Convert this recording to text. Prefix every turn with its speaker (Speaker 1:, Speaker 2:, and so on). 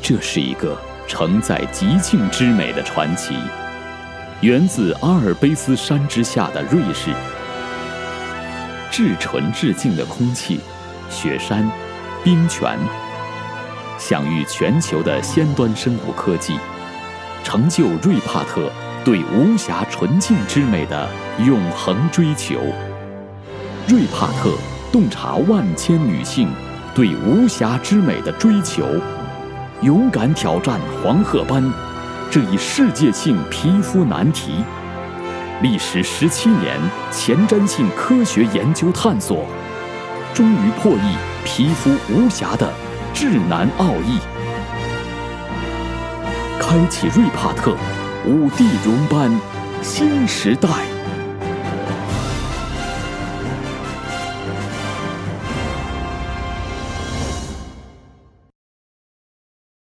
Speaker 1: 这是一个承载极境之美的传奇，源自阿尔卑斯山之下的瑞士。至纯至净的空气、雪山、冰泉，享誉全球的先端生物科技，成就瑞帕特对无暇纯净之美的永恒追求。瑞帕特洞察万千女性对无暇之美的追求，勇敢挑战黄褐斑这一世界性皮肤难题，历时17年前瞻性科学研究探索，终于破译皮肤无瑕的至难奥义，开启瑞帕特5D 容斑新时代。